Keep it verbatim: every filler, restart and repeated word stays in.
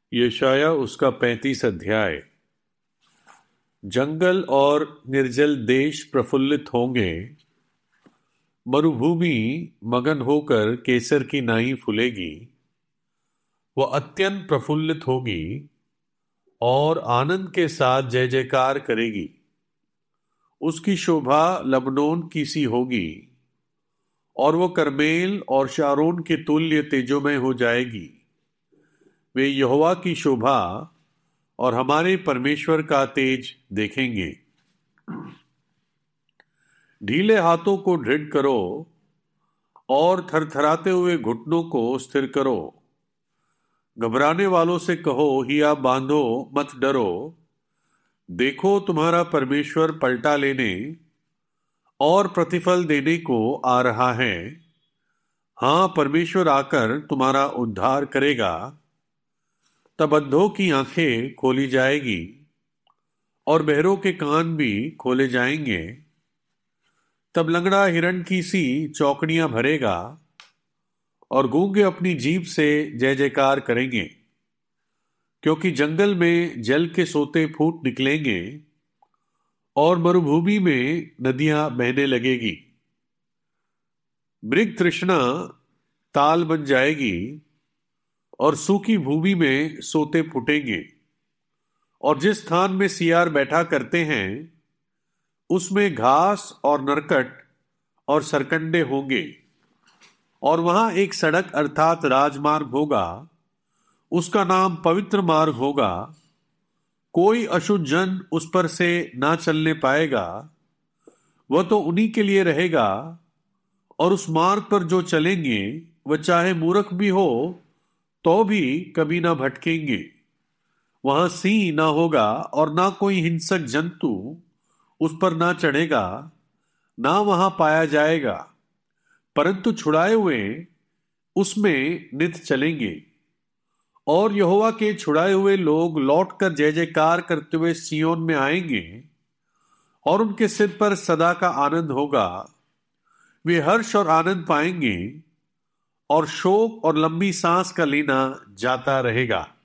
यशाया उसका पैंतीस अध्याय। जंगल और निर्जल देश प्रफुल्लित होंगे, मरुभूमि मगन होकर केसर की नाई फूलेगी। वह अत्यंत प्रफुल्लित होगी और आनंद के साथ जय जयकार करेगी। उसकी शोभा लबनोन की सी होगी और वह करमेल और शारोन के तुल्य तेजोमय हो जाएगी। वे यहोवा की शोभा और हमारे परमेश्वर का तेज देखेंगे। ढीले हाथों को दृढ़ करो और थरथराते हुए घुटनों को स्थिर करो। घबराने वालों से कहो, हिया बांधो, मत डरो। देखो, तुम्हारा परमेश्वर पलटा लेने और प्रतिफल देने को आ रहा है। हाँ, परमेश्वर आकर तुम्हारा उद्धार करेगा। तब अंधों की आंखें खोली जाएगी और बहरों के कान भी खोले जाएंगे। तब लंगड़ा हिरण की सी चौकड़ियां भरेगा और गूंगे अपनी जीभ से जय जयकार करेंगे। क्योंकि जंगल में जल के सोते फूट निकलेंगे और मरुभूमि में नदियां बहने लगेगी। मृग तृष्णा ताल बन जाएगी और सूखी भूमि में सोते फूटेंगे। और जिस स्थान में सियार बैठा करते हैं उसमें घास और नरकट और सरकंडे होंगे। और वहां एक सड़क अर्थात राजमार्ग होगा, उसका नाम पवित्र मार्ग होगा। कोई अशुद्ध जन उस पर से ना चलने पाएगा। वह तो उन्हीं के लिए रहेगा। और उस मार्ग पर जो चलेंगे वह चाहे मूर्ख भी हो तो भी कभी ना भटकेंगे। वहां सिंह ना होगा और ना कोई हिंसक जंतु उस पर ना चढ़ेगा, ना वहां पाया जाएगा। परंतु छुड़ाए हुए उसमें नित चलेंगे। और यहोवा के छुड़ाए हुए लोग लौटकर जय जयकार करते हुए सियोन में आएंगे और उनके सिर पर सदा का आनंद होगा। वे हर्ष और आनंद पाएंगे और शोक और लंबी सांस का लेना जाता रहेगा।